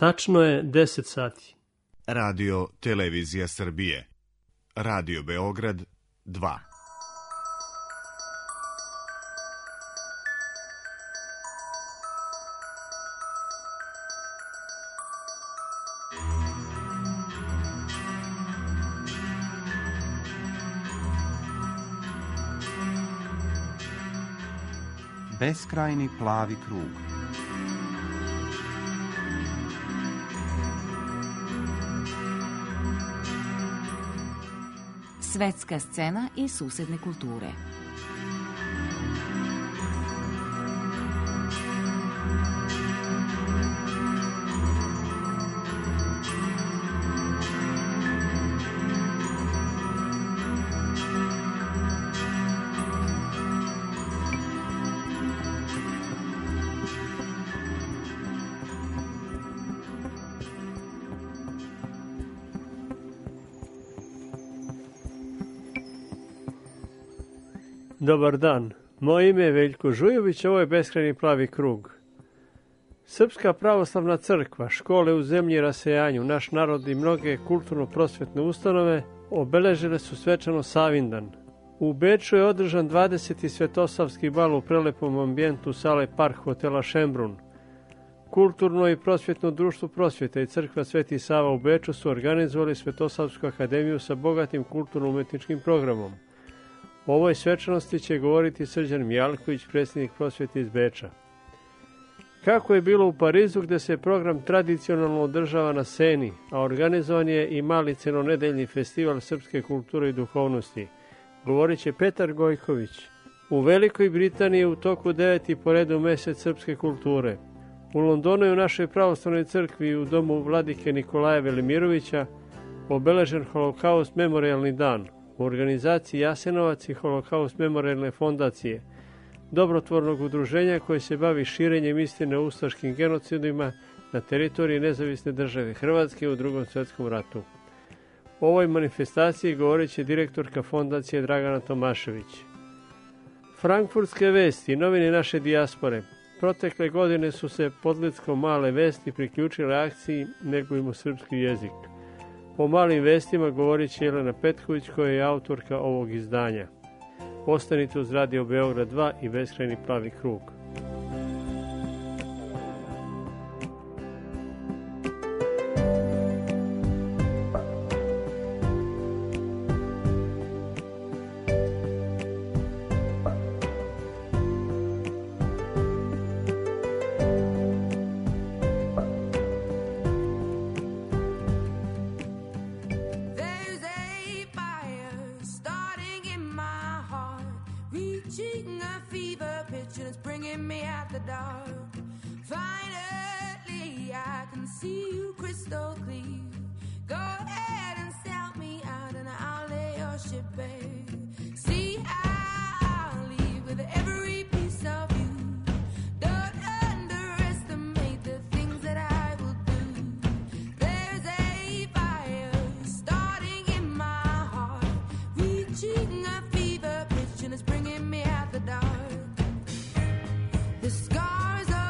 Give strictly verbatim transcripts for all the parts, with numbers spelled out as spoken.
Tačno je deset sati. Radio Televizija Srbije. Radio Beograd dva. Beskrajni plavi krug. Svetska scena i susedne kulture. Dobar dan, moje ime je Veljko Žujović, ovo je Beskrajni plavi krug. Srpska pravoslavna crkva, škole u zemlji i rasejanju, naš narod i mnoge kulturno-prosvetne ustanove obeležile su svečano Savindan. U Beču je održan dvadeseti Svetosavski bal u prelepom ambijentu sale Park hotela Šembrun. Kulturno i prosvjetno društvo prosvjeta i crkva Sveti Sava u Beču su organizovali Svetosavsku akademiju sa bogatim kulturno-umetničkim programom. O ovoj svečanosti će govoriti Srđan Mijalković, predsjednik prosvjete iz Beča. Kako je bilo u Parizu, gde se program tradicionalno održava na Seni, a organizovan je i mali cenonedeljni festival srpske kulture i duhovnosti, govorit će Petar Gojković. U Velikoj Britaniji je u toku deveti po redu mesec srpske kulture. U Londonu je u našoj pravoslavnoj crkvi i u domu vladike Nikolaja Velimirovića obeležen Holokaust memorijalni dan. U organizaciji Jasenovac i Holokaust memorijalne fondacije, dobrotvornog udruženja koje se bavi širenjem istine o ustaškim genocidima na teritoriji nezavisne države Hrvatske u Drugom svjetskom ratu. O ovoj manifestaciji govorit će direktorka fondacije Dragana Tomašević. Frankfurtske vesti, novine naše dijaspore. Protekle godine su se podlickom Male vesti priključile akciji Negujmo srpski jezik. O malim vestima govorit će Jelena Petković, koja je autorka ovog izdanja. Ostanite uz Radio Beograd dva i Beskrajni plavi krug. The scars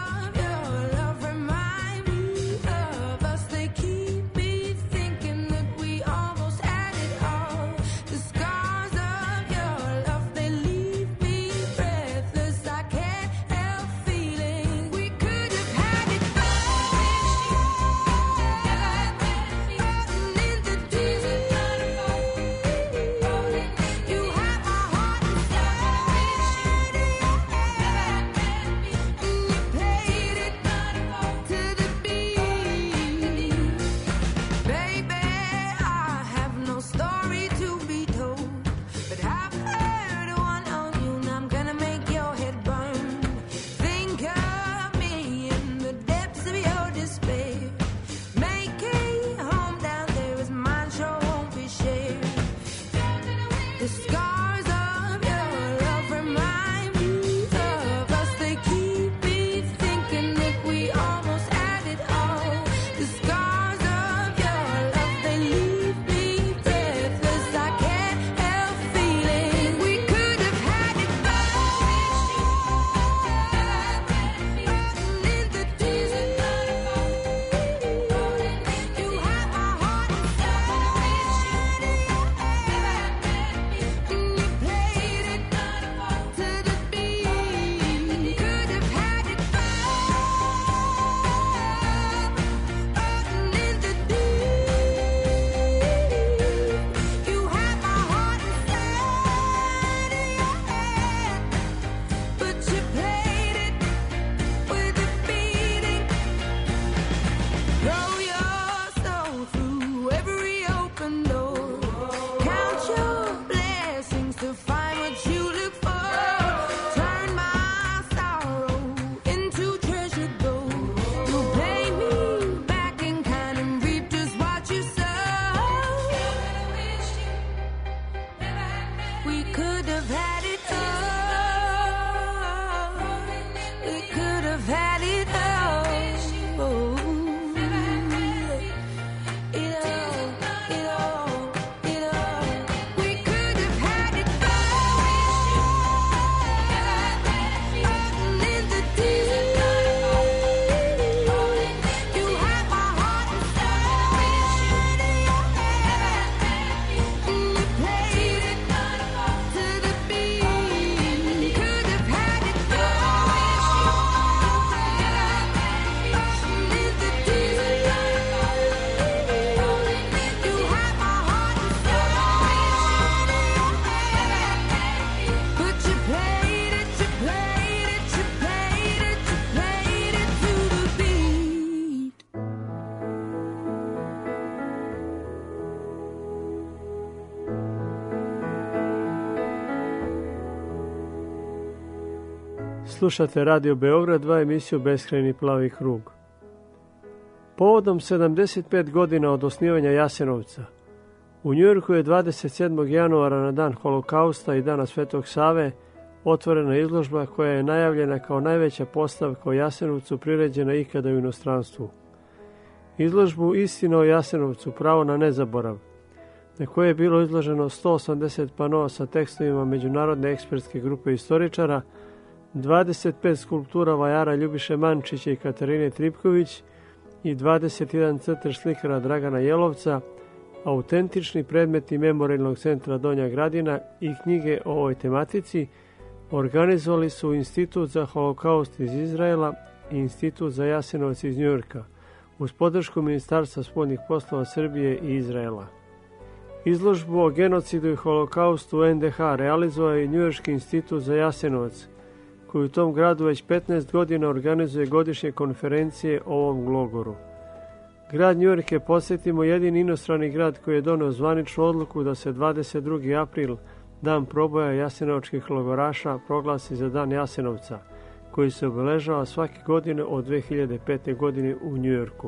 Slušate Radio Beograd dva, emisiju Beskrajni plavi krug. Povodom sedamdeset pet godina od osnivanja Jasenovca, u Njujorku je dvadeset sedmog januara na dan Holokausta i dana Svetog Save otvorena izložba koja je najavljena kao najveća postavka o Jasenovcu priređena ikada u inostranstvu. Izložbu Istina o Jasenovcu, pravo na nezaborav, na koje je bilo izloženo sto osamdeset panoa sa tekstovima Međunarodne ekspertske grupe istoričara, dvadeset pet skulptura vajara Ljubiše Mančića i Katarine Tripković i dvadeset jedan crtež slikara Dragana Jelovca, autentični predmeti Memorijalnog centra Donja Gradina i knjige o ovoj tematici organizovali su Institut za holokaust iz Izraela i Institut za Jasenovac iz Njujorka, uz podršku Ministarstva spoljnih poslova Srbije i Izraela. Izložbu o genocidu i holokaustu u en de ha realizovao je Njujorški institut za Jasenovac, koji u tom gradu već petnaest godina organizuje godišnje konferencije o ovom logoru. Grad Njujork je, podsjetimo, jedini inostrani grad koji je doneo zvaničnu odluku da se dvadeset drugi april, dan proboja jasenovačkih logoraša, proglasi za dan Jasenovca, koji se obeležava svake godine od dve hiljade pete. godine u Njujorku.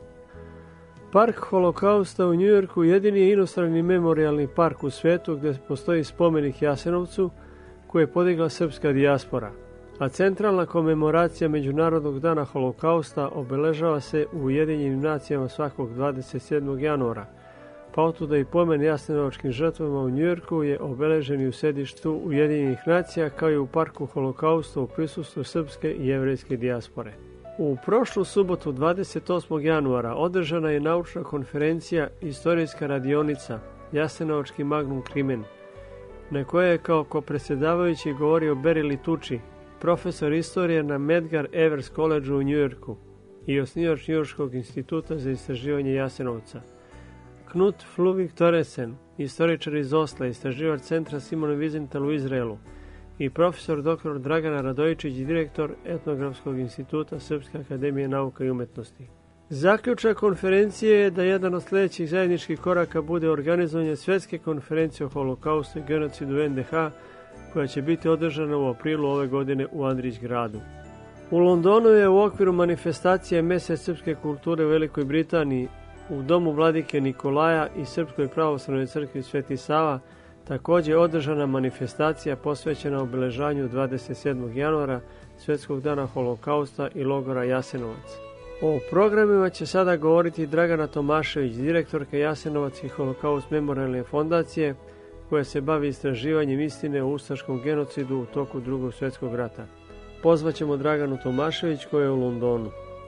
Park Holokausta u Njujorku jedini je inostrani memorijalni park u svetu gdje postoji spomenik Jasenovcu koji je podigla srpska dijaspora, a centralna komemoracija Međunarodnog dana Holokausta obeležava se u Ujedinjenim nacijama svakog dvadeset sedmog januara, pa otuda i pomen jasenovačkim žrtvama u Njujorku je obeležen i u sedištu Ujedinjenih nacija kao i u parku Holokausta u prisustvu srpske i jevrejske dijaspore. U prošlu subotu dvadeset osmog januara održana je naučna konferencija Istorijska radionica Jasenovački magnum crimen, na kojoj je kao kopredsjedavajući govorio Barry Litucci, profesor istorije na Medgar Evers College u Njujorku i osnivač Njujorškog instituta za istraživanje Jasenovca, Knut Fluvig Toresen, istoričar iz Osla, istraživač centra Simon Wiesenthal u Izraelu, i profesor doktor Dragana Radojičić, direktor Etnografskog instituta Srpske akademije nauka i umetnosti. Zaključak konferencije je da jedan od sljedećih zajedničkih koraka bude organizovanje svjetske konferencije o holokaustu i genocidu u en de ha, koja će biti održana u aprilu ove godine u Andrić gradu. U Londonu je u okviru manifestacije Mesec srpske kulture u Velikoj Britaniji u domu vladike Nikolaja i Srpskoj pravoslavnoj crkvi Sveti Sava također održana manifestacija posvećena obeležanju dvadeset sedmog januara, Svjetskog dana holokausta i logora Jasenovac. O programima će sada govoriti Dragana Tomašević, direktorka Jasenovac i holokaust memorijalne fondacije, koja se bavi istraživanjem istine o ustaškom genocidu u toku Drugog svjetskog rata. Pozvaćemo Draganu Tomašević, koja je u Londonu.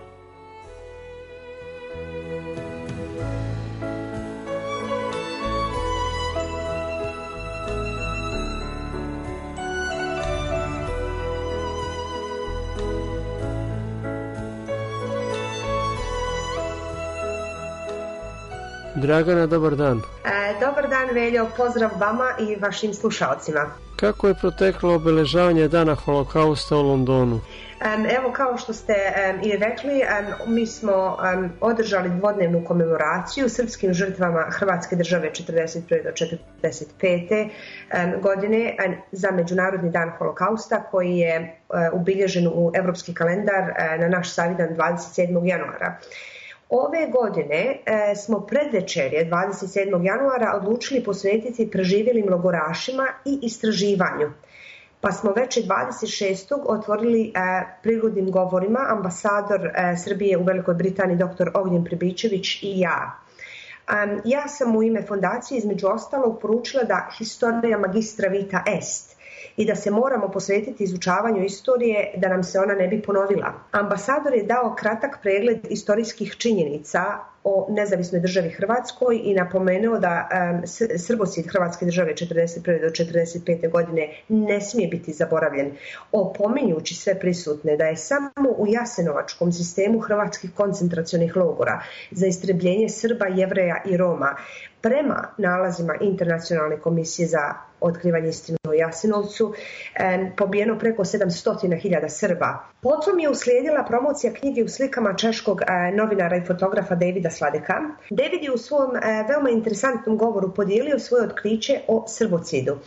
Dragana, dobar dan. E, dobar dan, Veljo, pozdrav vama i vašim slušalcima. Kako je proteklo obeležavanje dana holokausta u Londonu? Um, evo, kao što ste um, i rekli, um, mi smo um, održali dvodnevnu komemoraciju srpskim žrtvama Hrvatske države četrdeset prve do četrdeset pete. Um, godine um, za Međunarodni dan holokausta, koji je uh, ubilježen u evropski kalendar uh, na naš savidan dvadeset sedmog januara. Ove godine e, smo predvečerje dvadeset sedmog januara odlučili posvetiti preživjelim logorašima i istraživanju. Pa smo već dvadeset šestog otvorili e, prigodnim govorima ambasador e, Srbije u Velikoj Britaniji dr. Ognjen Pribičević i ja. Um, ja sam u ime fondacije između ostalog poručila da historia magistra vita est i da se moramo posvetiti izučavanju istorije da nam se ona ne bi ponovila. Ambasador je dao kratak pregled istorijskih činjenica o nezavisnoj državi Hrvatskoj i napomenuo da um, srbocid Hrvatske države četrdeset prve do četrdeset pete. godine ne smije biti zaboravljen, opominjući sve prisutne da je samo u jasenovačkom sistemu hrvatskih koncentracionih logora za istrebljenje Srba, Jevreja i Roma prema nalazima Internacionalne komisije za otkrivanje istine o Jasenovcu e, pobijeno preko sedamsto hiljada Srba. Potom je uslijedila promocija knjige u slikama češkog e, novinara i fotografa Davida Sladeka. David je u svom e, veoma interesantnom govoru podijelio svoje otkriće o srbocidu.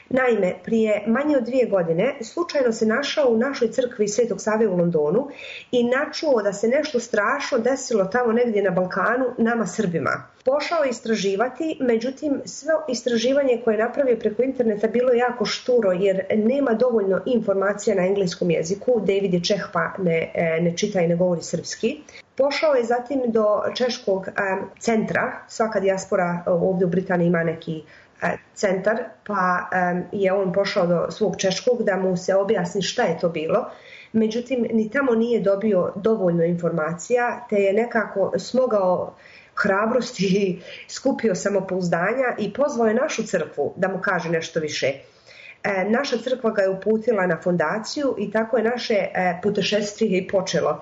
Naime, prije manje od dvije godine slučajno se našao u našoj crkvi Svetog Save u Londonu i načuo da se nešto strašno desilo tamo negdje na Balkanu nama Srbima. Pošao je istraživati, međutim sve istraživanje koje je napravio preko interneta bilo je jako šturo jer nema dovoljno informacija na engleskom jeziku. David je Čeh pa ne, ne čita i ne govori srpski. Pošao je zatim do češkog um, centra, svaka dijaspora ovdje u Britaniji ima neki uh, centar, pa um, je on pošao do svog češkog da mu se objasni šta je to bilo. Međutim, ni tamo nije dobio dovoljno informacija, te je nekako smogao hrabrosti i skupio samopouzdanja i pozvao je našu crkvu da mu kaže nešto više. E, naša crkva ga je uputila na fondaciju i tako je naše e, putešestvije i počelo.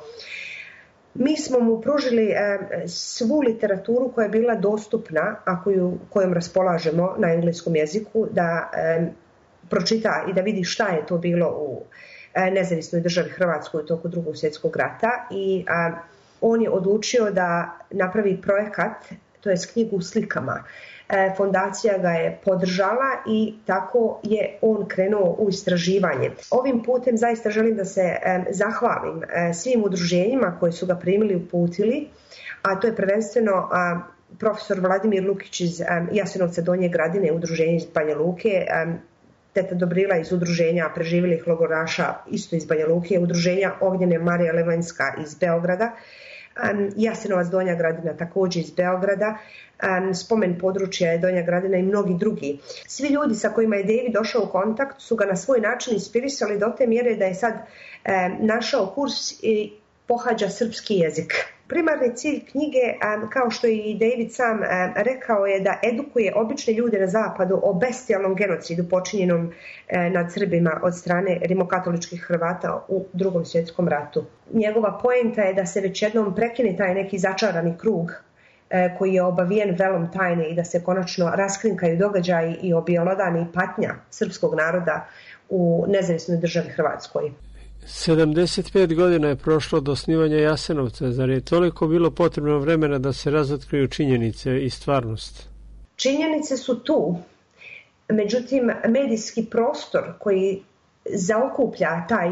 Mi smo mu pružili e, svu literaturu koja je bila dostupna, a koju, kojom raspolažemo na engleskom jeziku, da e, pročita i da vidi šta je to bilo u e, nezavisnoj državi Hrvatskoj u toku Drugog svjetskog rata i a, on je odlučio da napravi projekat, to je knjigu u slikama. E, fondacija ga je podržala i tako je on krenuo u istraživanje. Ovim putem zaista želim da se e, zahvalim e, svim udruženjima koji su ga primili i uputili, a to je prvenstveno a, profesor Vladimir Lukić iz a, Jasenovca Donje Gradine, udruženje iz Banja Luke, a, teta Dobrila iz udruženja preživjelih logoraša isto iz Banja Luke, udruženja Ognjene Marija Levanjska iz Beograda, Um, Jasenovac Donja Gradina također iz Beograda, um, spomen područja je Donja Gradina i mnogi drugi. Svi ljudi sa kojima je David došao u kontakt su ga na svoj način inspirisali do te mjere da je sad um, našao kurs i pohađa srpski jezik. Primarni cilj knjige, um, kao što je i David sam um, rekao, je da edukuje obične ljude na zapadu o bestijalnom genocidu počinjenom um, nad Srbima od strane rimokatoličkih Hrvata u Drugom svjetskom ratu. Njegova poenta je da se već jednom prekine taj neki začarani krug um, koji je obavijen velom tajne i da se konačno raskrinkaju događaji i objelodani patnja srpskog naroda u nezavisnoj državi Hrvatskoj. sedamdeset pet godina je prošlo od osnivanja Jasenovca. Zar je toliko bilo potrebno vremena da se razotkriju činjenice i stvarnost? Činjenice su tu. Međutim, medijski prostor koji zaokuplja taj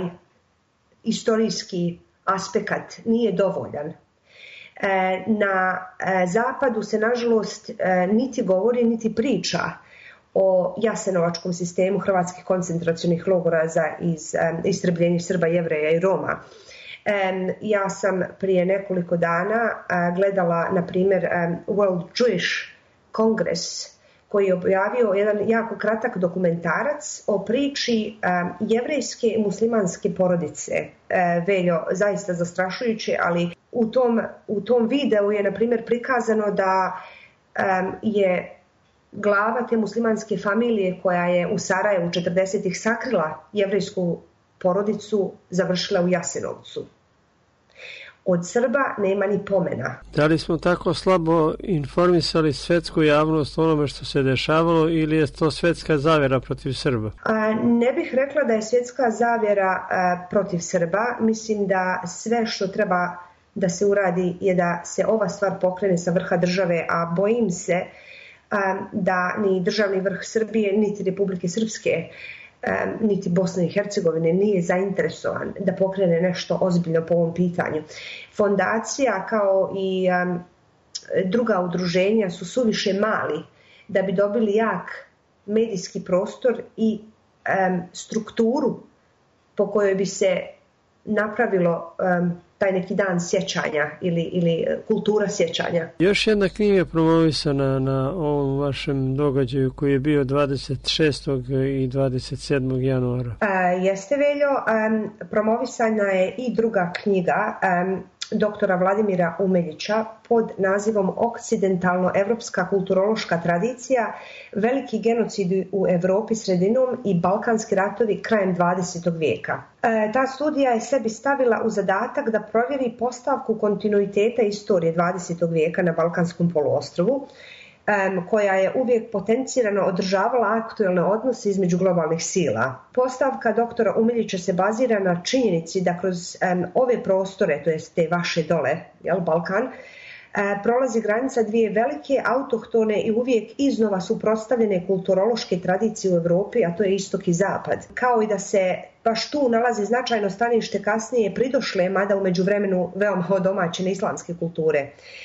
istorijski aspekt nije dovoljan. Na zapadu se, nažalost, niti govori, niti priča o jasenovačkom sistemu hrvatskih koncentracionih logora za iz, um, istrebljenje Srba, Jevreja i Roma. Um, ja sam prije nekoliko dana uh, gledala, na primjer, um, World Jewish Congress, koji je objavio jedan jako kratak dokumentarac o priči um, jevrejske i muslimanske porodice. Uh, Veljo, zaista zastrašujuće, ali u tom, u tom videu je, na primjer, prikazano da um, je glava te muslimanske familije koja je u Sarajevu četrdesetih sakrila jevrejsku porodicu završila u Jasenovcu. Od Srba nema ni pomena. Da li smo tako slabo informisali svetsku javnost o onome što se dešavalo ili je to svetska zavjera protiv Srba? A, ne bih rekla da je svjetska zavjera a, protiv Srba. Mislim da sve što treba da se uradi je da se ova stvar pokrene sa vrha države, a bojim se da ni državni vrh Srbije, niti Republike Srpske, niti Bosne i Hercegovine nije zainteresovan da pokrene nešto ozbiljno po ovom pitanju. Fondacija kao i druga udruženja su suviše mali da bi dobili jak medijski prostor i strukturu po kojoj bi se napravilo taj neki dan sjećanja ili, ili kultura sjećanja. Još jedna knjiga je promovisana na ovom vašem događaju koji je bio dvadeset šestog i dvadeset sedmog januara. A, jeste, Veljo, um, promovisana je i druga knjiga um, doktora Vladimira Umeljića pod nazivom Okcidentalno-evropska kulturološka tradicija, veliki genocidi u Europi sredinom i balkanski ratovi krajem dvadesetog vijeka. E, ta studija je sebi stavila u zadatak da provjeri postavku kontinuiteta istorije dvadesetog vijeka na Balkanskom poluostrvu, Um, koja je uvijek potencirano održavala aktuelne odnose između globalnih sila. Postavka doktora Umeljića se bazira na činjenici da kroz um, ove prostore, to jest te vaše dole, jel, Balkan, prolazi granica dvije velike, autohtone i uvijek iznova suprotstavljene kulturološke tradicije u Europi, a to je istok i zapad. Kao i da se baš tu nalazi značajno stanište kasnije pridošle, mada u međuvremenu veoma odomaćene islamske kulture.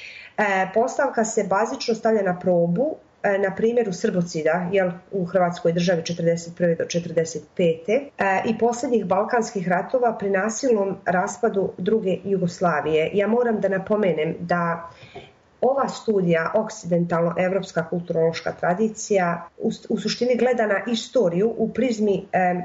Postavka se bazično stavlja na probu, na primjeru srbocida, jel, u Hrvatskoj državi četrdeset prve do četrdeset pete i posljednjih balkanskih ratova pri nasilnom raspadu druge Jugoslavije. Ja moram da napomenem da ova studija, okcidentalno-evropska kulturološka tradicija, u, u suštini gleda na istoriju u prizmi eh,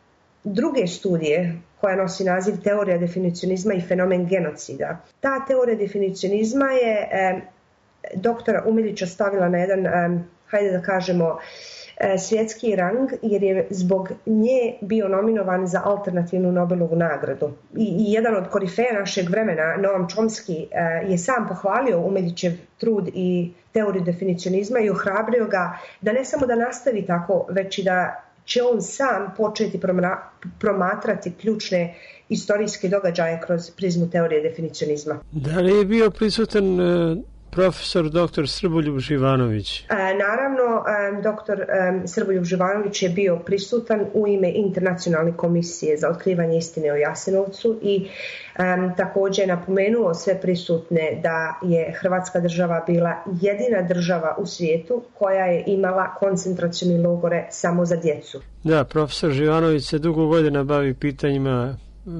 druge studije koja nosi naziv teorija definicionizma i fenomen genocida. Ta teorija definicionizma je eh, doktora Umiljića stavila na jedan, um, hajde da kažemo, uh, svjetski rang, jer je zbog nje bio nominovan za alternativnu Nobelovu nagradu. I, i jedan od korifeja našeg vremena, Noam Chomsky, uh, je sam pohvalio Umiljićev trud i teoriju definicionizma i ohrabrio ga da ne samo da nastavi tako, već i da će on sam početi promatrati ključne istorijske događaje kroz prizmu teorije definicionizma. Da li je bio prisutan uh... profesor doktor Srboljub Živanović? E, naravno, e, doktor e, Srboljub Živanović je bio prisutan u ime Internacionalne komisije za otkrivanje istine o Jasenovcu i e, također napomenuo sve prisutne da je Hrvatska država bila jedina država u svijetu koja je imala koncentracioni logore samo za djecu. Da, profesor Živanović se dugo godina bavi pitanjima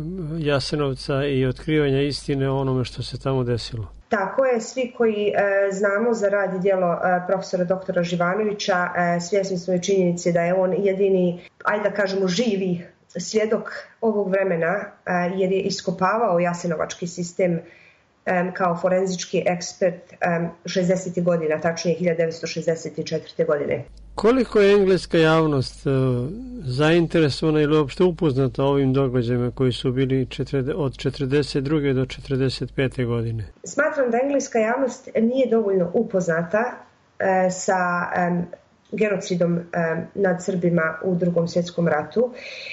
Jasenovca i otkrivanja istine o onome što se tamo desilo. Tako je, svi koji e, znamo za rad i djelo e, profesora doktora Živanovića, e, svjesni smo i činjenice da je on jedini, ajde da kažemo, živi svjedok ovog vremena, e, jer je iskopavao jasenovački sistem e, kao forenzički ekspert e, šezdesetih godina, tačnije hiljadu devetsto šezdeset četvrte. godine. Koliko je engleska javnost uh, zainteresovana ili uopšte upoznata ovim događajima koji su bili od četrdeset druge do četrdeset pete. godine? Smatram da engleska javnost nije dovoljno upoznata uh, sa um, genocidom um, nad Srbima u Drugom svjetskom ratu.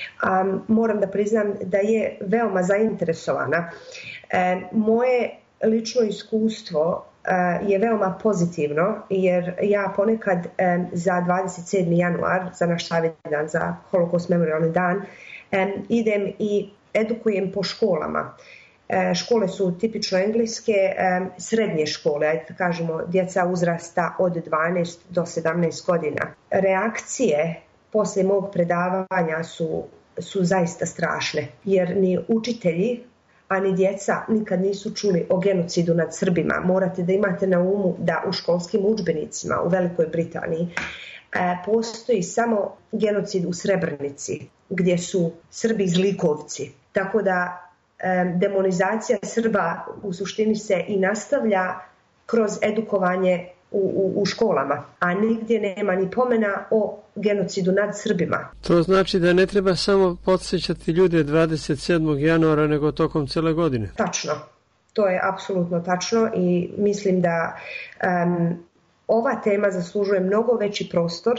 Um, moram da priznam da je veoma zainteresovana. Um, moje lično iskustvo je veoma pozitivno, jer ja ponekad um, za dvadeset sedmi januar, za naš savjedan, za Holokaust memorialni dan, um, idem i edukujem po školama. E, škole su tipično engleske, um, srednje škole, ajde da kažemo, djeca uzrasta od dvanaest do sedamnaest godina. Reakcije posle mog predavanja su, su zaista strašne, jer ni učitelji a ni djeca nikad nisu čuli o genocidu nad Srbima. Morate da imate na umu da u školskim udžbenicima u Velikoj Britaniji e, postoji samo genocid u Srebrenici, gdje su Srbi zlikovci. Tako da e, demonizacija Srba u suštini se i nastavlja kroz edukovanje U, u, u školama, a nigdje nema ni pomena o genocidu nad Srbima. To znači da ne treba samo podsjećati ljude dvadeset sedmog januara, nego tokom cele godine. Tačno, to je apsolutno tačno i mislim da um, ova tema zaslužuje mnogo veći prostor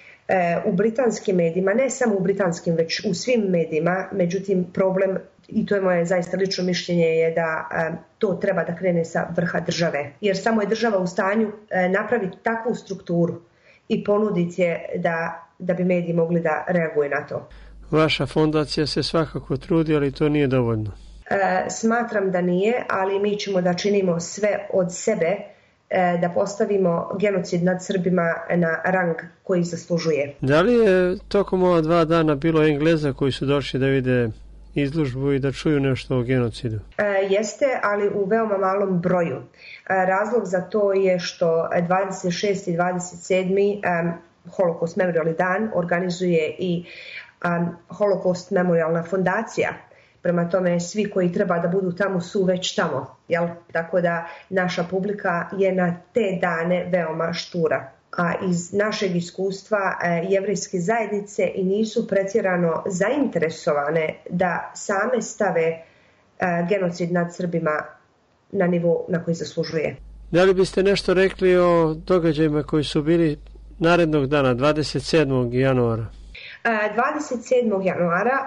uh, u britanskim medijima, ne samo u britanskim, već u svim medijima. Međutim, problem, i to je moje zaista lično mišljenje, je da um, to treba da krene sa vrha države, jer samo je država u stanju uh, napraviti takvu strukturu i ponuditi je da, da bi mediji mogli da reaguju na to. Vaša fondacija se svakako trudi, ali to nije dovoljno. E, smatram da nije, ali mi ćemo da činimo sve od sebe e, da postavimo genocid nad Srbima na rang koji zaslužuje. Da li je tokom ova dva dana bilo Engleza koji su došli da vide izložbu i da čuju nešto o genocidu? E, jeste, ali u veoma malom broju. E, razlog za to je što dvadeset šesti i dvadeset sedmi Um, Holokaust memorialni dan organizuje i um, Holokaust memorialna fondacija. Prema tome, svi koji treba da budu tamo su već tamo. Jel? Tako da naša publika je na te dane veoma štura. A iz našeg iskustva e, jevrejske zajednice i nisu pretjerano zainteresovane da same stave e, genocid nad Srbima na nivo na koji zaslužuje. Da li biste nešto rekli o događajima koji su bili narednog dana, dvadeset sedmog januara? dvadeset sedmog januara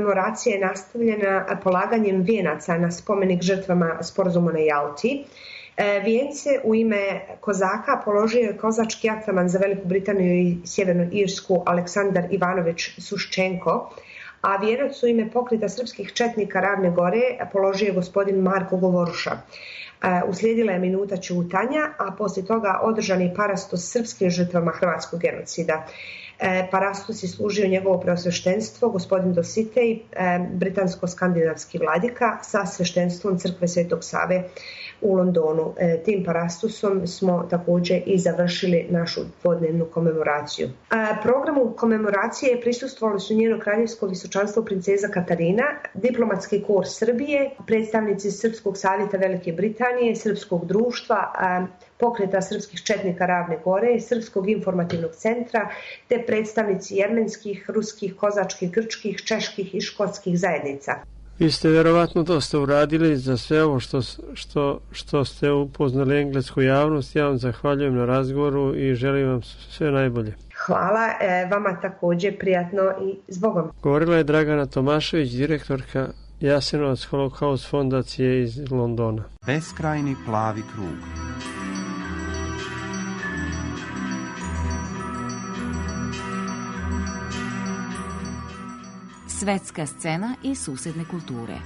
komemoracija je nastavljena polaganjem vijenaca na spomenik žrtvama sporazuma na Jalti. Vijence u ime kozaka položio je kozački ataman za Veliku Britaniju i Sjevernu Irsku Aleksandar Ivanović Suščenko, a vijenac u ime pokreta srpskih četnika Ravne Gore položio je gospodin Marko Govoruša. Uslijedila je minuta ćutanja, a poslije toga održan je parastos srpskim žrtvama hrvatskog genocida. Parastos je služio njegovo preosveštenstvo, gospodin Dositej, britansko-skandinavski vladika, sa sveštenstvom crkve Svetog Save u Londonu. Tim parastosom smo također i završili našu dvodnevnu komemoraciju. Programu komemoracije prisustvovali su njeno kraljevsko visočanstvo princeza Katarina, diplomatski kor Srbije, predstavnici Srpskog savjeta Velike Britanije, Srpskog društva, pokreta srpskih četnika Ravne Gore, Srpskog informativnog centra, te predstavnici jermenskih, ruskih, kozačkih, grčkih, čeških i škotskih zajednica. Vi ste vjerovatno dosta uradili za sve ovo što, što, što ste upoznali englesku javnost. Ja vam zahvaljujem na razgovoru i želim vam sve najbolje. Hvala, e, vama također, prijatno i zbogom. Govorila je Dragana Tomašević, direktorka Jasenovac Holokaust fondacije iz Londona. Beskrajni plavi krug. Svetska scena i susedne kulture.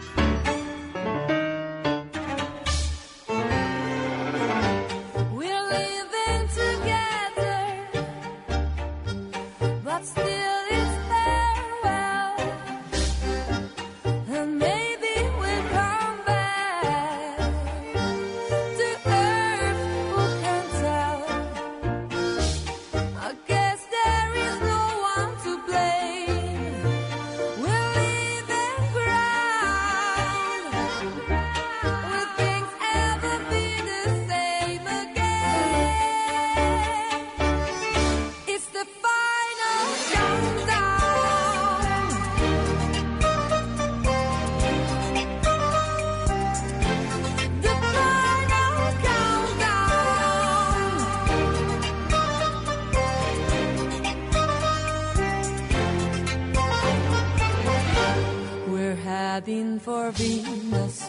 heading for Venus,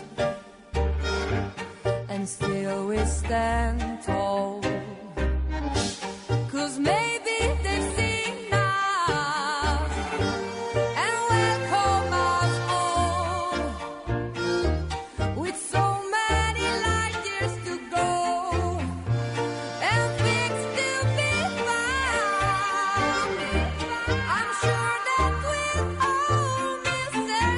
and still we stand tall, 'cause maybe they've seen us and welcome us all, with so many light years to go and things to be found. I'm sure that we'll all miss their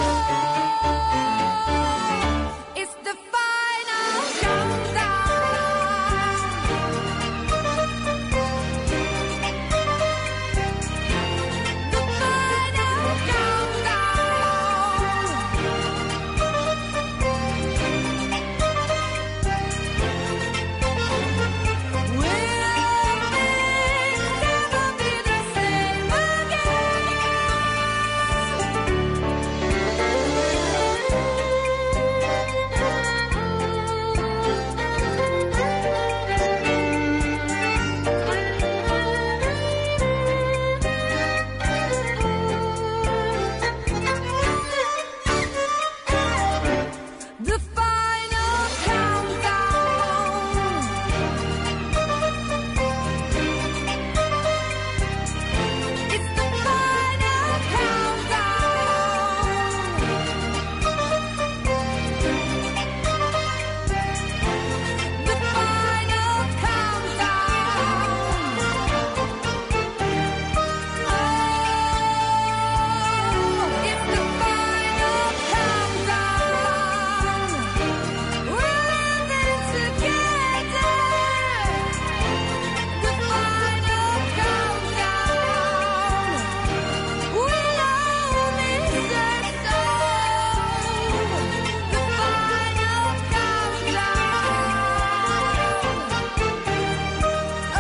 soul. It's the final countdown. The final countdown. Will things ever be the same The final countdown. It's the final countdown. The final countdown. Oh, it's the final countdown. We're living together. The final countdown. We'll all miss our soul. The final countdown.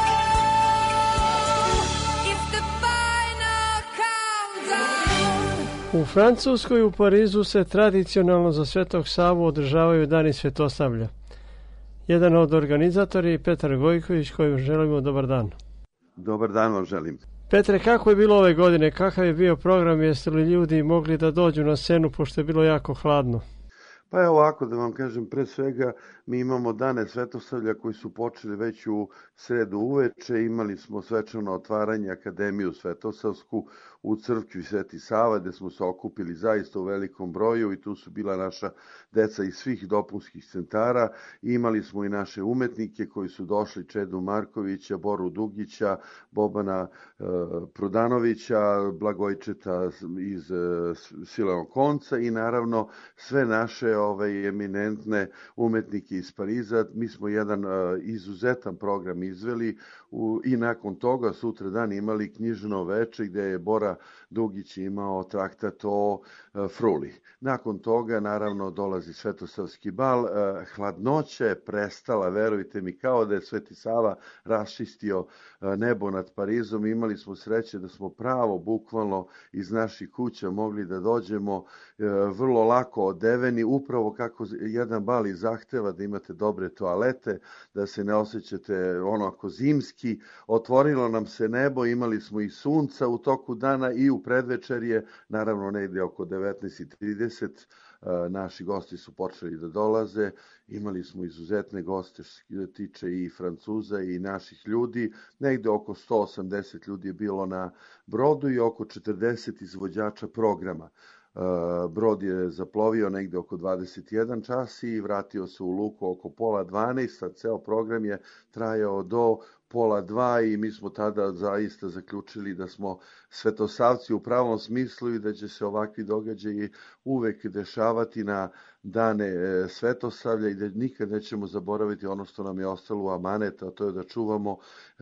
Oh, it's the final countdown. U Francuskoj u Parizu se tradicionalno za Svetog Savu održavaju dani Svetosavlja. Jedan od organizatora je Petar Gojković, kojem želimo dobar dan. Dobar dan vam želim. Petre, kako je bilo ove godine? Kakav je bio program? Jeste li ljudi mogli da dođu na scenu pošto je bilo jako hladno? Pa je ovako da vam kažem, pre svega Mi imamo dane Svetosavlja koji su počeli već u sredu uveče, imali smo svečano otvaranje Akademiju Svetosavsku u crkvi Sveti Sava, gde smo se okupili zaista u velikom broju i tu su bila naša deca iz svih dopunskih centara. Imali smo i naše umetnike koji su došli, Čedu Markovića, Boru Dugića, Bobana e, Prudanovića, Blagojčeta iz e, Silenog konca i naravno sve naše ove, eminentne umetnike iz Pariza. Mi smo jedan e, izuzetan program izveli u, i nakon toga sutra dan imali knjižno veče gde je Bora Dugić imao traktat o e, Fruli. Nakon toga naravno dolazi Svetosavski bal. E, hladnoća je prestala, verujte mi, kao da je Sveti Sava raščistio e, nebo nad Parizom. Imali smo sreće da smo pravo, bukvalno iz naših kuća mogli da dođemo e, vrlo lako odeveni, upravo kako jedan bal i zahteva da imate dobre toalete, da se ne osjećate onako zimski. Otvorilo nam se nebo, imali smo i sunca u toku dana i u predvečerje, naravno negde oko devetnaest i trideset, naši gosti su počeli da dolaze, imali smo izuzetne goste što se tiče i Francuza i naših ljudi, negde oko sto osamdeset ljudi je bilo na brodu i oko četrdeset izvođača programa. Brod je zaplovio negde oko dvadeset jedan čas i vratio se u luku oko pola dvanaest, a ceo program je trajao do pola dva i mi smo tada zaista zaključili da smo svetosavci u pravom smislu i da će se ovakvi događaji uvek dešavati na dane Svetosavlja i da nikad nećemo zaboraviti ono što nam je ostalo u amanet, a to je da čuvamo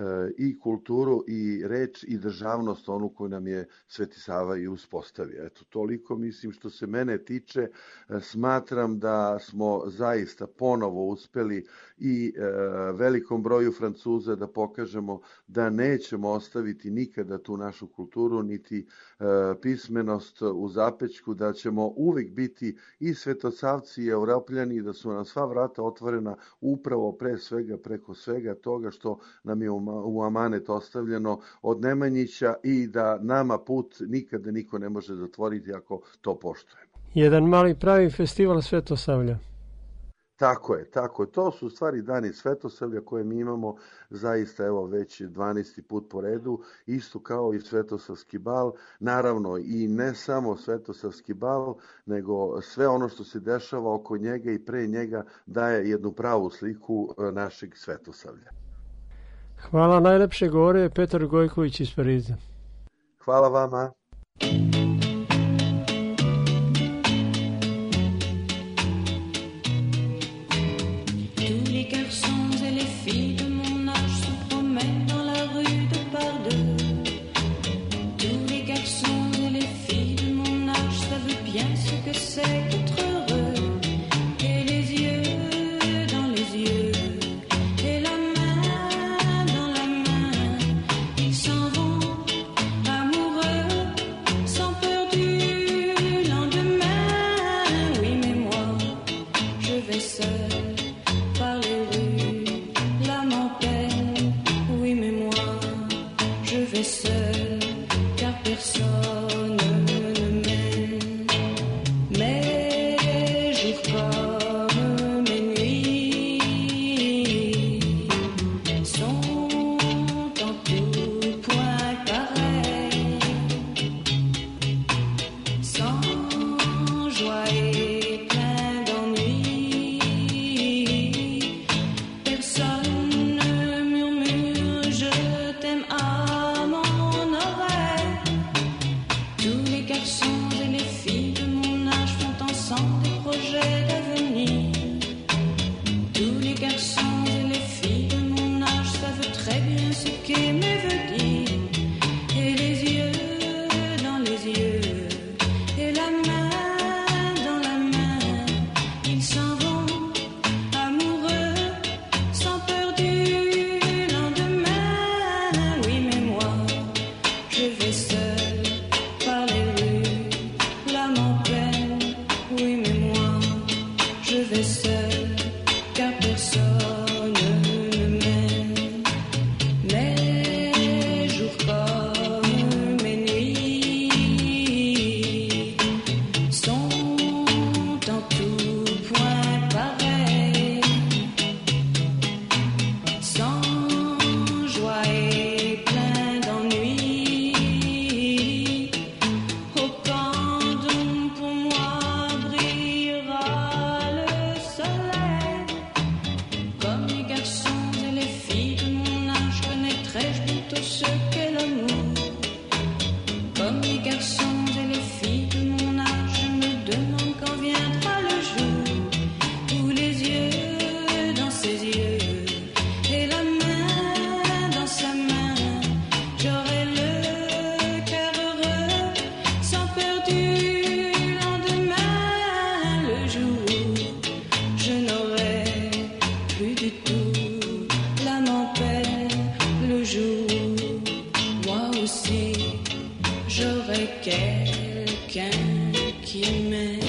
i kulturu i reč i državnost onu koju nam je Sveti Sava i uspostavio. Eto, toliko mislim što se mene tiče. Smatram da smo zaista ponovo uspeli i velikom broju Francuza da pokažemo da nećemo ostaviti nikada tu našu kulturu, niti pismenost u zapećku, da ćemo uvek biti i svetosavci i europljani, da su nam sva vrata otvorena upravo pre svega preko svega toga što nam je u amanet ostavljeno od Nemanjića i da nama put nikada niko ne može zatvoriti ako to poštujemo. Jedan mali pravi festival Svetosavlja. Tako je, tako je. To su u stvari dani Svetosavlja koje mi imamo zaista evo već dvanaesti put po redu, isto kao i Svetosavski bal. Naravno i ne samo Svetosavski bal, nego sve ono što se dešava oko njega i pre njega daje jednu pravu sliku našeg Svetosavlja. Hvala najlepše, govore Petar Gojković iz Pariza. Hvala vama. Personne ne m'aime, mais du tout. L'âme en peine le jour. Moi aussi, j'aurais quelqu'un qui m'aime.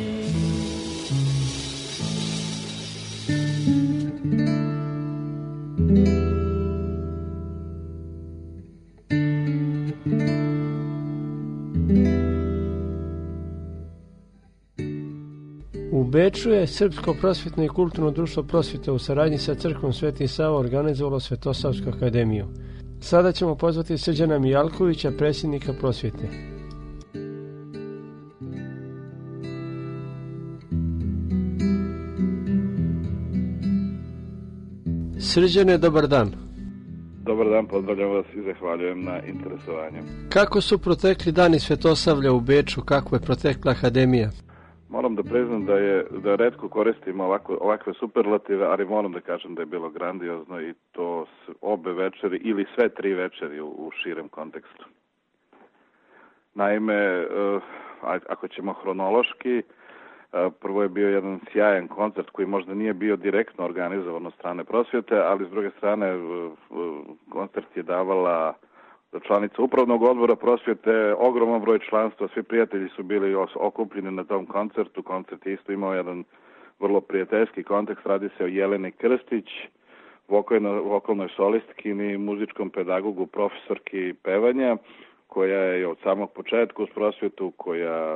U Beču je Srpsko prosvjetno i kulturno društvo prosvjete u saradnji sa crkvom Sveti Sava organizovalo Svetosavsku akademiju. Sada ćemo pozvati Srđana Mijalkovića, predsjednika prosvjete. Srđane, dobar dan. Dobar dan, pozdravljam vas i zahvaljujem na interesovanju. Kako su protekli dani Svetosavlja u Beču, kako je protekla akademija? Moram da priznam da je da retko koristim ovako, ovakve superlative, ali moram da kažem da je bilo grandiozno i to s obe večeri ili sve tri večeri u, u širem kontekstu. Naime, uh, ako ćemo hronološki, uh, prvo je bio jedan sjajan koncert koji možda nije bio direktno organizovan od strane prosvjete, ali s druge strane uh, uh, koncert je davala članica upravnog odbora prosvjete, ogroman broj članstva, svi prijatelji su bili okupljeni na tom koncertu. Koncert je isto imao jedan vrlo prijateljski kontekst, radi se o Jeleni Krstić, vokalnoj, vokalnoj solistkini, muzičkom pedagogu, profesorki pevanja, koja je od samog početka uz prosvjetu, koja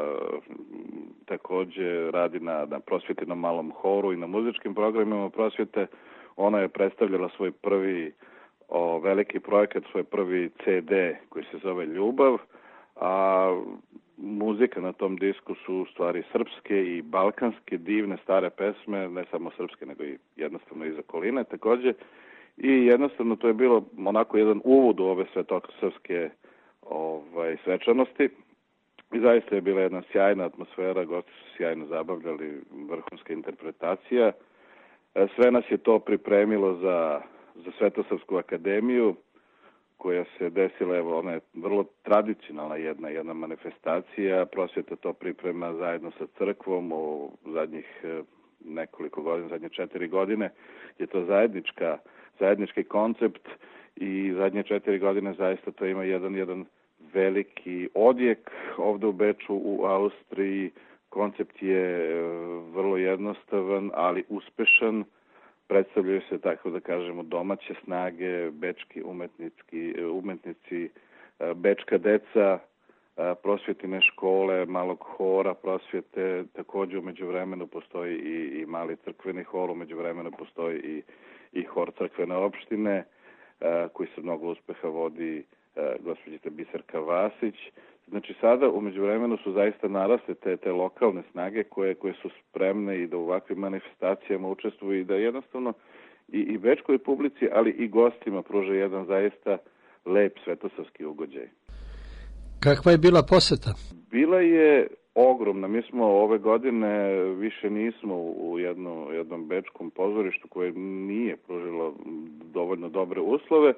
također radi na, na prosvjetinom malom horu i na muzičkim programima prosvjete. Ona je predstavljala svoj prvi o veliki projekat, svoj prvi ce de koji se zove Ljubav, a muzika na tom disku su u stvari srpske i balkanske divne stare pesme, ne samo srpske nego i jednostavno iz okoline također, i jednostavno to je bilo onako jedan uvod u ove svetosavske ovaj, svečanosti i zaista je bila jedna sjajna atmosfera, gosti su sjajno zabavljali, vrhunska interpretacija. Sve nas je to pripremilo za za Svetosavsku akademiju, koja se desila, evo, ona je vrlo tradicionalna jedna, jedna manifestacija, prosvjeta to priprema zajedno sa crkvom u zadnjih nekoliko godina, zadnje četiri godine, je to zajednička, zajednički koncept i zadnje četiri godine zaista to ima jedan, jedan veliki odjek ovdje u Beču, u Austriji. Koncept je vrlo jednostavan, ali uspešan. Predstavljaju se, tako da kažemo, domaće snage, bečki umetnici, umetnici, bečka deca, prosvjetine škole, malog hora prosvjete, također u međuvremenu postoji i, i mali crkveni hor, u međuvremenu postoji i, i hor crkvene opštine, koji se mnogo uspeha vodi gospođica Biserka Vasić. Znači sada u međuvremenu su zaista narasle te, te lokalne snage koje, koje su spremne i da u ovakvim manifestacijama učestvuju i da jednostavno i, i bečkoj publici, ali i gostima pruže jedan zaista lep svetosavski ugođaj. Kakva je bila poseta? Bila je ogromna. Mi smo ove godine više nismo u jedno, jednom bečkom pozorištu koje nije pružilo dovoljno dobre uslove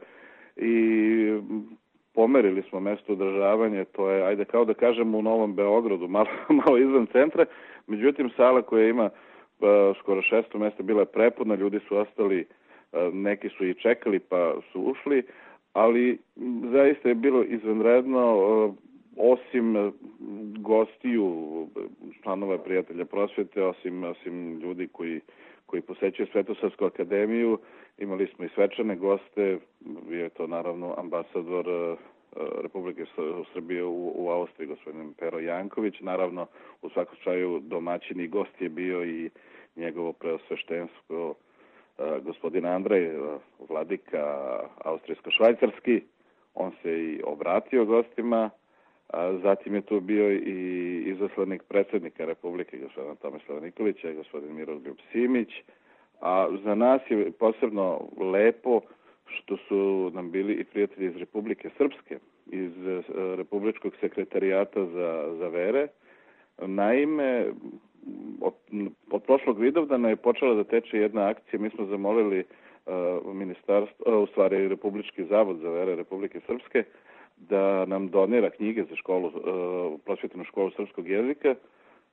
i pomerili smo mesto održavanja, to je, ajde kao da kažemo, u Novom Beogradu, malo, malo izvan centra, međutim sala koja ima uh, skoro šesto mesta bila je prepuna, ljudi su ostali, uh, neki su i čekali pa su ušli, ali zaista je bilo izvanredno, uh, osim uh, gostiju, članova prijatelja prosvjete, osim, osim ljudi koji, koji posećuju Svetosavsku akademiju, imali smo i svečane goste, je to naravno ambasador Republike Srbije u, u Austriji, gospodin Pero Janković. Naravno, u svakom slučaju domaćin i gost je bio i njegovo preosveštenstvo gospodin Andrej, vladika austrijsko-švajcarski. On se i obratio gostima. A zatim je tu bio i izaslanik predsjednika Republike, gospodina Tomislava Nikolića i gospodin Miroljub Simić. A za nas je posebno lepo što su nam bili i prijatelji iz Republike Srpske, iz Republičkog sekretarijata za, za vere. Naime, od, od prošlog Vidovdana je počela da teče jedna akcija. Mi smo zamolili uh, ministarstvo, uh, u stvari Republički zavod za vere Republike Srpske da nam donira knjige za školu, uh, prosvjetnu školu srpskog jezika.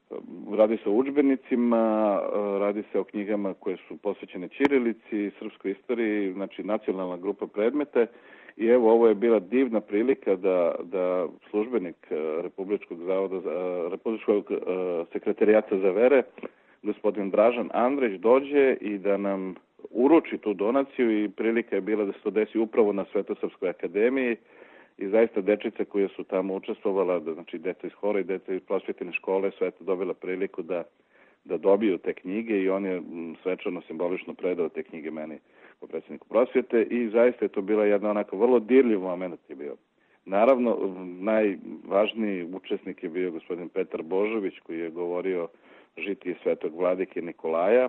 Radi se o udžbenicima, radi se o knjigama koje su posvećene ćirilici, srpskoj istoriji, znači nacionalna grupa predmete. I evo, ovo je bila divna prilika da, da službenik Republičkog zavoda, Republičkog sekretarijata za vere, gospodin Dražan Andrić, dođe i da nam uruči tu donaciju, i prilika je bila da se to desi upravo na Svetosrpskoj akademiji. I zaista dečice koje su tamo učestvovala, da, znači deca iz hora i deca iz prosvjetne škole, su eto dobila priliku da, da dobiju te knjige, i on je svečano, simbolično predao te knjige meni kao predsjedniku prosvjete, i zaista je to bila jedna onako vrlo dirljiv moment je bio. Naravno, najvažniji učesnik je bio gospodin Petar Božović, koji je govorio žitije svetog vladike Nikolaja,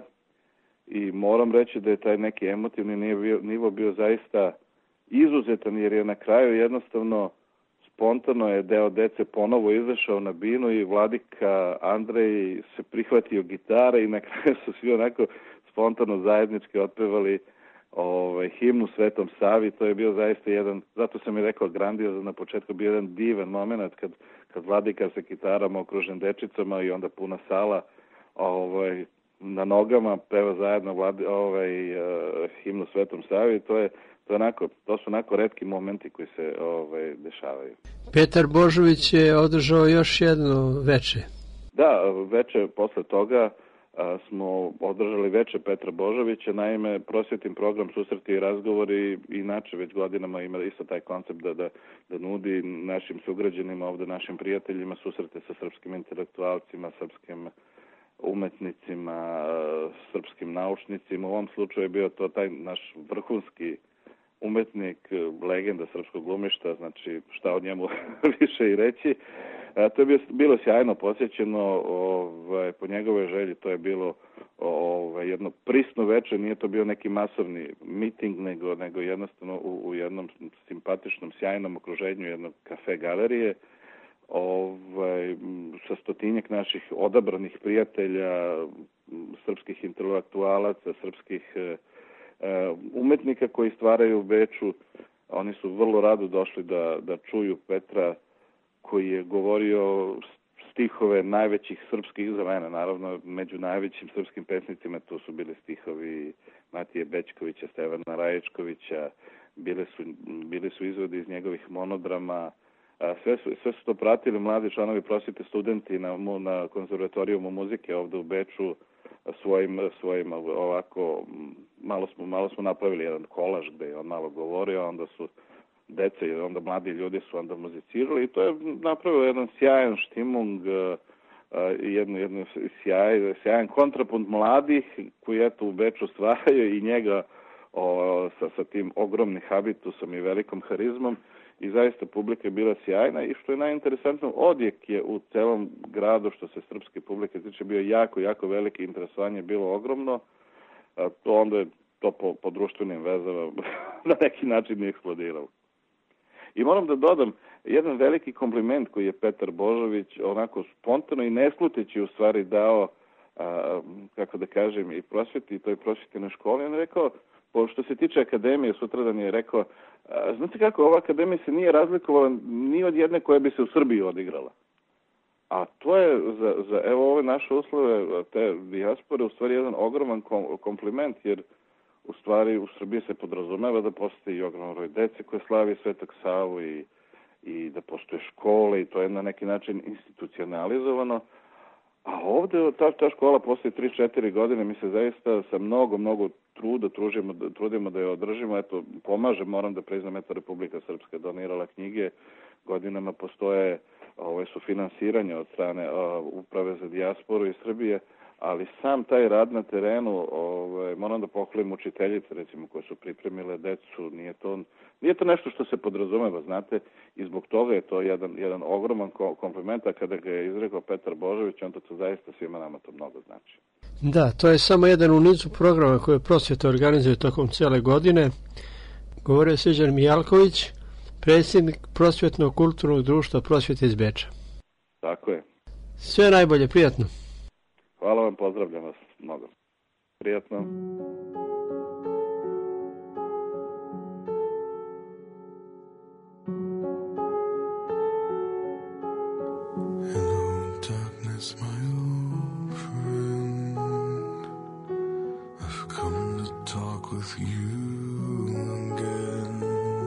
i moram reći da je taj neki emotivni nivo bio zaista izuzetan, jer je na kraju jednostavno spontano je deo dece ponovo izašao na binu i vladika Andrej se prihvatio gitare i na kraju su svi onako spontano zajednički otpevali ovaj, himnu Svetom Savi. To je bio zaista jedan, zato sam i rekao grandiozan na početku, bio jedan divan moment kad, kad vladika sa gitarama okružen dečicama i onda puna sala ovaj, na nogama peva zajedno vladi, ovaj, uh, himnu Svetom Savi. To je To, onako, to su onako retki momenti koji se ovaj, dešavaju. Petar Božović je održao još jedno veče. Da, veče posle toga a, smo održali veče Petra Božovića. Naime, prosvjetni program Susreti i razgovori inače već godinama ima isto taj koncept da, da, da nudi našim sugrađanima, ovde našim prijateljima, susrete sa srpskim intelektualcima, srpskim umetnicima, srpskim naučnicima. U ovom slučaju je bio to taj naš vrhunski umetnik, legenda srpskog glumišta, znači šta od njemu više i reći. A, to je bilo, bilo sjajno posjećeno, ovaj, po njegove želji to je bilo ovaj, jedno prisno veče, nije to bio neki masovni miting, nego, nego jednostavno u, u jednom simpatičnom, sjajnom okruženju jednog kafe galerije, ovaj, sa stotinjak naših odabranih prijatelja, srpskih intelektualaca, srpskih umetnika koji stvaraju u Beču. Oni su vrlo rado došli da, da čuju Petra, koji je govorio stihove najvećih srpskih, za mene naravno, među najvećim srpskim pesnicima tu su bili stihovi Matije Bećkovića, Stevana Raječkovića, bile su, bili su izvodi iz njegovih monodrama. Sve su, sve su to pratili mladi članovi prosvjete, studenti na, na konzervatorijumu muzike ovde u Beču, svojim, svojim ovako, malo smo, malo smo napravili jedan kolaž gde je on malo govorio, onda su dece i onda mladi ljudi su onda muzicirali, i to je napravilo jedan sjajan štimung, jednu, jednu sjaj, sjajan kontrapunt mladih koji eto u Beču stvaraju i njega o, sa, sa tim ogromnim habitusom i velikom harizmom. I zaista publika je bila sjajna, i što je najinteresantno, odjek je u celom gradu što se srpske publike tiče bio jako, jako veliki, interesovanje je bilo ogromno. A to onda je to po, po društvenim vezama na neki način je eksplodiralo. I moram da dodam jedan veliki kompliment koji je Petar Božović onako spontano i nesluteći u stvari dao, a, kako da kažem, i prosvjeti, i toj prosvjetnoj školi. On je rekao, što se tiče akademije, sutradan je rekao, znate kako, ova akademija se nije razlikovala ni od jedne koja bi se u Srbiji odigrala. A to je za, za evo ove naše uslove, te dijaspore, u stvari jedan ogroman kompliment, jer u stvari u Srbiji se podrazumeva da postoji i ogroman broj dece koje slavi Svetog Savu i, i da postoje škole, i to je na neki način institucionalizovano. A ovde ta, ta škola postoji tri četiri godine, mi se zaista sa mnogo, mnogo truda tružimo, trudimo da je održimo. Eto, pomaže, moram da priznam, eto, Republika Srpska donirala knjige, godinama postoje ove, sufinansiranja od strane o, Uprave za dijasporu iz Srbije, ali sam taj rad na terenu, ove, moram da pohvalim učiteljice, recimo, koje su pripremile decu, nije to, nije to nešto što se podrazumeva, znate, i zbog toga je to jedan, jedan ogroman kompliment, a kada ga je izrekao Petar Božović, onda to zaista svima nama to mnogo znači. Da, to je samo jedan u nizu programa koje prosvjeta organizuje tokom cijele godine. Govorio je Srđan Mijalković, predsjednik Prosvjetnog kulturnog društva Prosvjete iz Beča. Tako je. Sve najbolje, prijatno. Hvala vam, pozdravljam vas mnogo. Prijatno. Hello, darkness, my old with you again,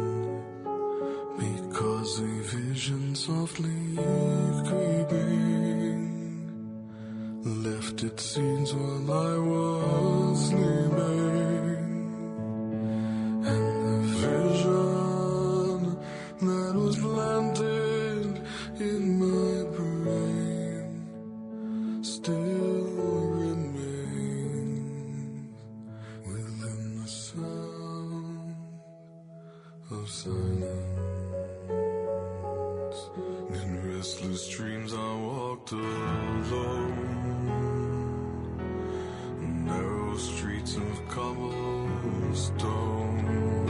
because a vision softly creeping left its seeds while I was sleeping, and the vision that was planted in my brain still remains within the sound of silence. In restless dreams I walked alone, narrow streets of cobblestone,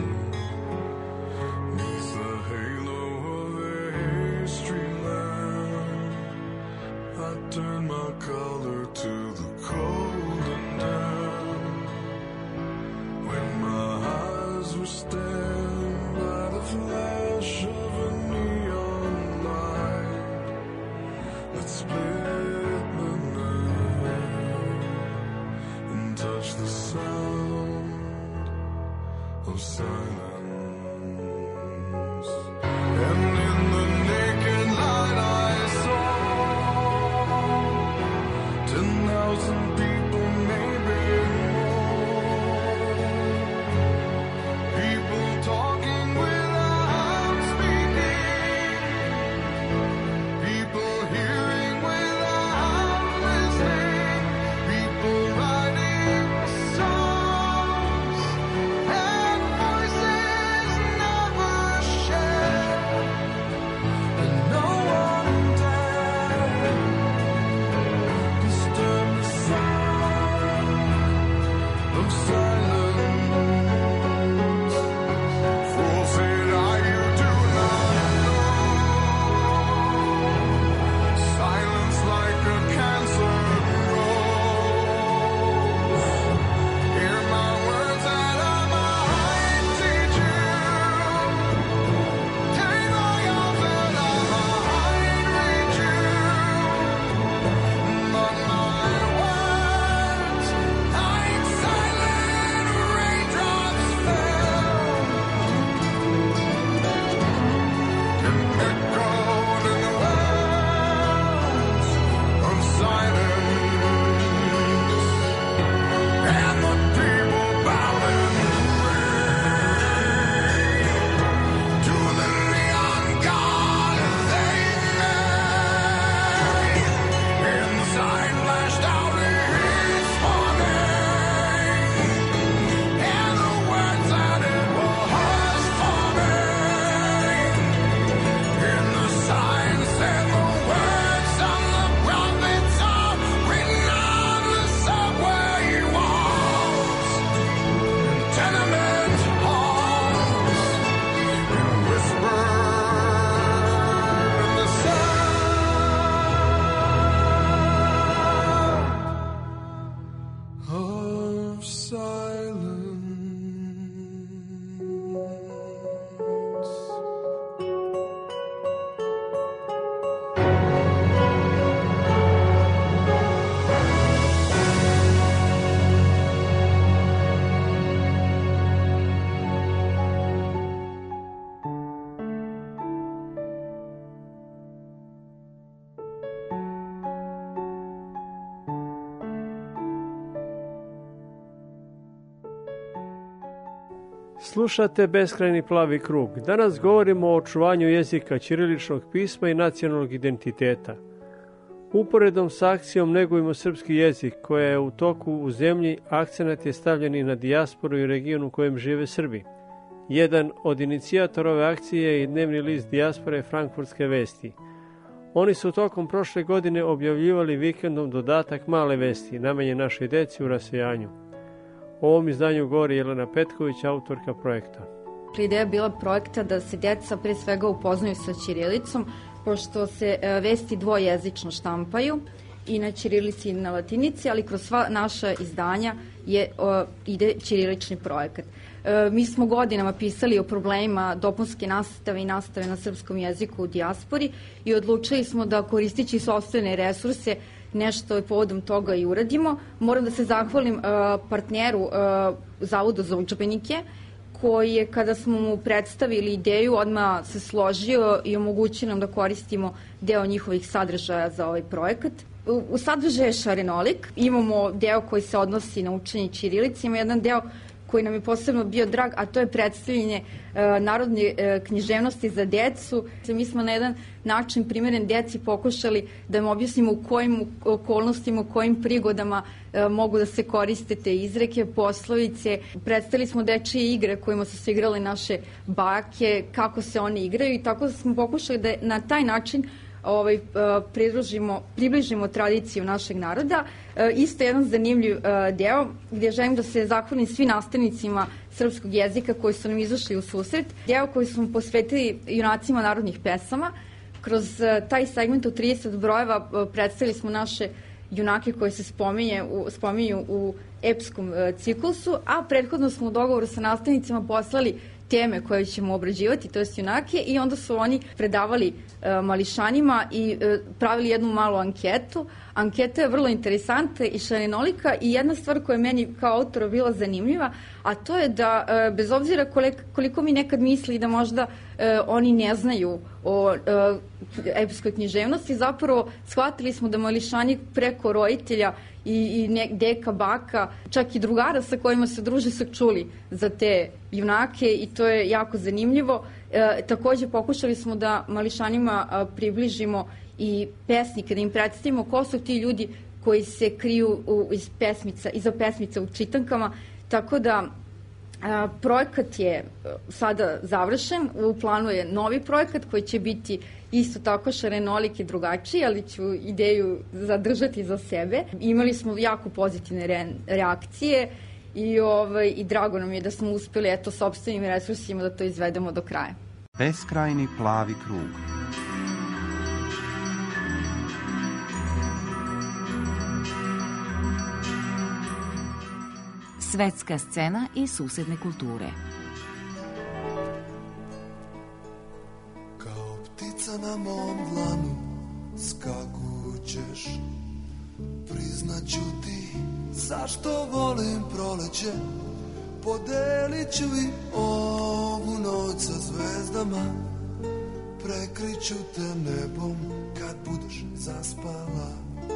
neath the halo of a street lamp. I turned my collar to the cold and damp, when my eyes were stared by the flash of a neon light that split the night and touched the sound of silence. And in the naked light I saw ten thousand people, maybe more, people talking without speaking, people hearing without listening, people writing songs and voices never shared, and no one dared disturb the sound of silence. Fool, said I, you do not know. Silence like a cancer grows. Hear my words that I might teach you. Take my arms that I might reach you. But my words, like silent raindrops fell, and echoed in the wells of silence, and the people bowing to the neon god they made. And the sign flashed out his warning, and the words that it was forming. And the sign said the words of the prophets are written on the subway walls and tenement halls, and whispered in the sound of silence. Slušate Beskrajni plavi krug. Danas govorimo o očuvanju jezika, ćiriličnog pisma i nacionalnog identiteta. Uporedom sa akcijom Negujmo srpski jezik, koja je u toku u zemlji, akcenat je stavljen i na dijasporu i regionu u kojem žive Srbi. Jedan od inicijatora ove akcije je i dnevni list dijaspore Frankfurtske vesti. Oni su tokom prošle godine objavljivali vikendom dodatak Male vesti, namenjen našoj deci u rasejanju. O ovom izdanju govori Jelena Petković, autorka projekta. Ideja je bila projekta da se djeca pre svega upoznaju sa ćirilicom, pošto se e, vesti dvojezično štampaju i na ćirilici i na latinici, ali kroz sva naša izdanja je, o, ide ćirilični projekat. E, mi smo godinama pisali o problemima dopunske nastave i nastave na srpskom jeziku u dijaspori i odlučili smo da, koristeći sopstvene resurse, nešto povodom toga i uradimo. Moram da se zahvalim uh, partneru uh, Zavodu za udžbenike, koji je, kada smo mu predstavili ideju, odmah se složio i omogućio nam da koristimo deo njihovih sadržaja za ovaj projekat. U, u sadržaju je šarenolik. Imamo deo koji se odnosi na učenje ćirilice, ima jedan deo koji nam je posebno bio drag, a to je predstavljanje e, narodne e, književnosti za decu. Mi smo na jedan način primjeren deci pokušali da im objasnimo u kojim okolnostima, u kojim prigodama e, mogu da se koriste te izreke, poslovice. Predstavili smo dečije igre kojima su se igrale naše bake, kako se one igraju i tako da smo pokušali da na taj način ovaj, pridružimo, približimo tradiciju našeg naroda. Isto jedan zanimljiv deo gdje želim da se zahvalim svim nastavnicima srpskog jezika koji su nam izašli u susret. Deo koji smo posvetili junacima narodnih pesama. Kroz taj segment u trideset brojeva predstavili smo naše junake koje se spominje, u, spominju u epskom ciklusu, a prethodno smo u dogovoru sa nastavnicima poslali teme koje ćemo obrađivati, to jest junake, i onda su oni predavali e, mališanima i e, pravili jednu malu anketu. Anketa je vrlo interesantna i šarenolika i jedna stvar koja je meni kao autora bila zanimljiva, a to je da e, bez obzira koliko, koliko mi nekad misli da možda e, oni ne znaju o e, epskoj književnosti, zapravo shvatili smo da mališani preko roditelja i, i ne, deka, baka, čak i drugara sa kojima se druže su čuli za te junake i to je jako zanimljivo. E, takođe pokušali smo da mališanima a, približimo i pesnike, da im predstavimo ko su ti ljudi koji se kriju u, iz pesmica, iza pesmica u čitankama, tako da a, projekat je sada završen, u planu je novi projekat koji će biti isto tako šarenolik i drugačiji, ali ću ideju zadržati za sebe. Imali smo jako pozitivne re, reakcije i, ovaj, i drago nam je da smo uspeli eto sopstvenim resursima da to izvedemo do kraja. Beskrajni plavi krug. Svetska scena i susedne kulture. Kao ptica na mom dlanu skakućeš, priznaću ti zašto volim proleće, podelit ću i ovu noć sa zvezdama, prekriću te nebom kad budeš zaspala.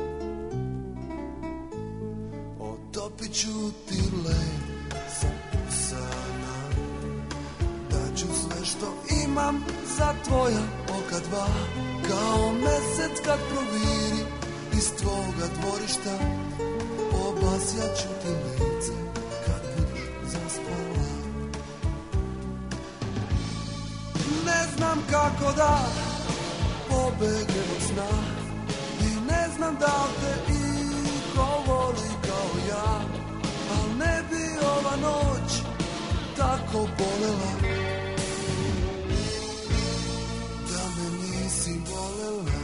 Otopit ću ti led za usana, daću sve što imam za tvoja oka dva, kao mesec kad proviri iz tvoga dvorišta, obasjaću ti lice kad budeš zaspala. Ne znam kako da pobegnem od sna i ne znam da te iko voli kao ja, al ne bi ova noć tako bolela da me nisi volela.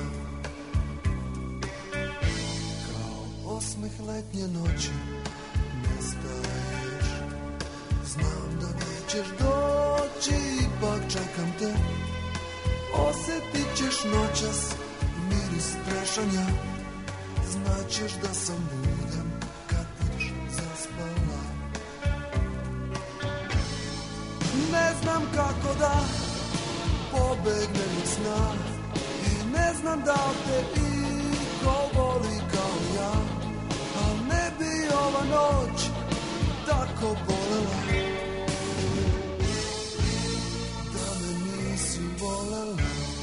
Kao osmeh letnje noći nestaješ, znam da nećeš doći, ipak čekam te. Osjetit ćeš noćas miris trešanja, znaćeš da sam budan kad budeš zaspala. Ne znam kako da pobegnem od sna i ne znam da te iko voli kao ja, al ne bi ova noć tako bolela da me nisi volela.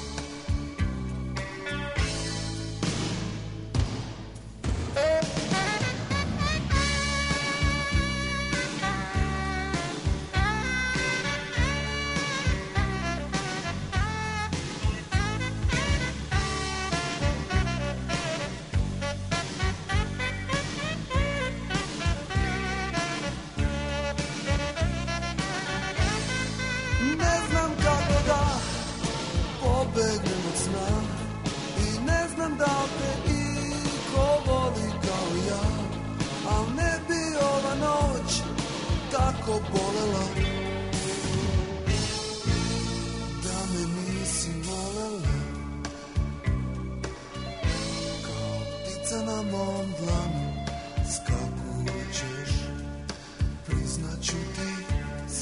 Pobegnem od sna i ne znam da te iko voli kao ja, al ne bi ova noć tako bolela da me nisi volela. Kao ptica na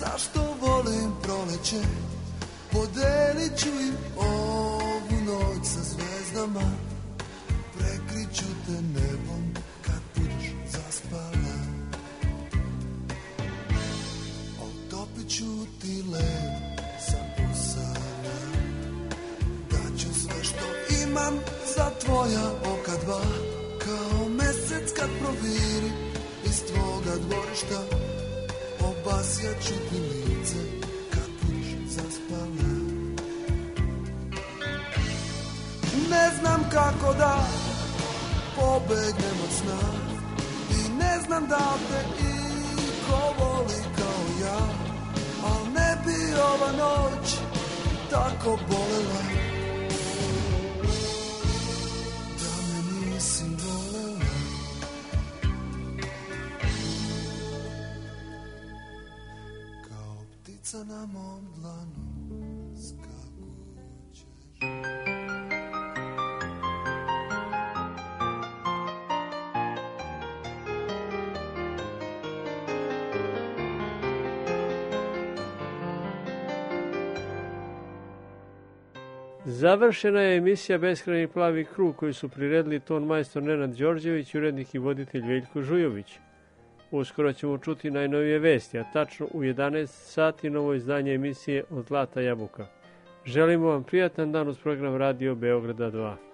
zašto volim proleće, podelit ću im ovu noć sa zvezdama, prekriću te nebom kad budeš zaspala, otopit ću ti led sa usana, daću sve što imam za tvoja oka dva, kao mesec kad proviri iz tvoga dvorišta, obasjat ću ti lice kad budeš zaspala. Ne znam kako da pobegnem od sna i ne znam da te iko voli kao ja, al ne bi ova noć tako bolela da me nisi volela. Kao ptica na mom dlanu skakućeš. Završena je emisija Beskrajni plavi krug koju su priredili ton majstor Nenad Đorđević i urednik i voditelj Veljko Žujović. Uskoro ćemo čuti najnovije vesti, a tačno u jedanaest sati novo izdanje emisije Od zlata jabuka. Želimo vam prijatan dan uz program Radio Beograda dva.